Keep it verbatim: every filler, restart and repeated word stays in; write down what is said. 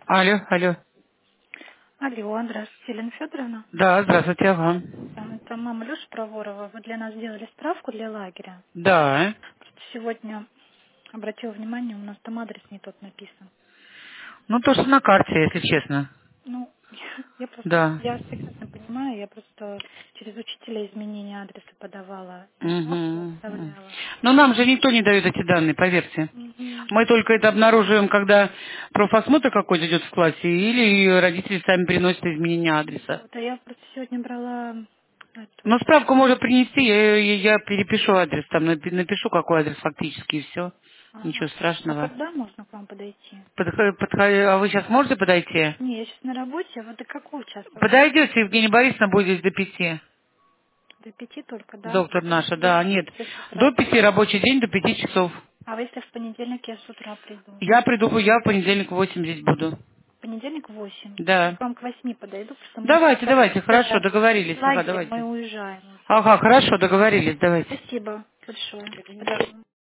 Алло, алло. Алло, здравствуйте, Елена Федоровна. Да, здравствуйте, ага. А, Это мама Леша Проворова. Вы для нас сделали справку для лагеря. Да. Просто сегодня обратила внимание, у нас там адрес не тот написан. Ну, то, что на карте, если честно. Ну, я просто, Да. я прекрасно понимаю, я просто через учителя изменение адреса подавала и справку Угу. оставляла. Но нам же никто не дает эти данные, поверьте. Мгм. Мы только это обнаруживаем, когда профосмотр какой-то идет в классе, или родители сами приносят изменение адреса. Вот, а я просто сегодня брала Но эту... справку можно принести, я, я- я перепишу адрес, там напи- напишу, какой адрес фактически, и все. Ничего Ага. А страшного. когда можно к вам подойти? Подхо- подхо- А вы сейчас можете подойти? Не, я сейчас на работе, а вот до какого часа? Подойдете, Евгения Борисовна будет здесь до пяти. До пяти только, да? Доктор А наша, да, если, нет. если с утра До приду? пяти рабочий день, до пяти часов. А если в понедельник я с утра приду? Я приду, я в понедельник в восемь здесь буду. В понедельник в восемь. Да. К вам к восьми подойду, потому что мы Давайте, сейчас давайте, хорошо, э, договорились. в Ага, лагере мы давайте. уезжаем уже. Ага, хорошо, договорились, давайте. Спасибо большое. Да.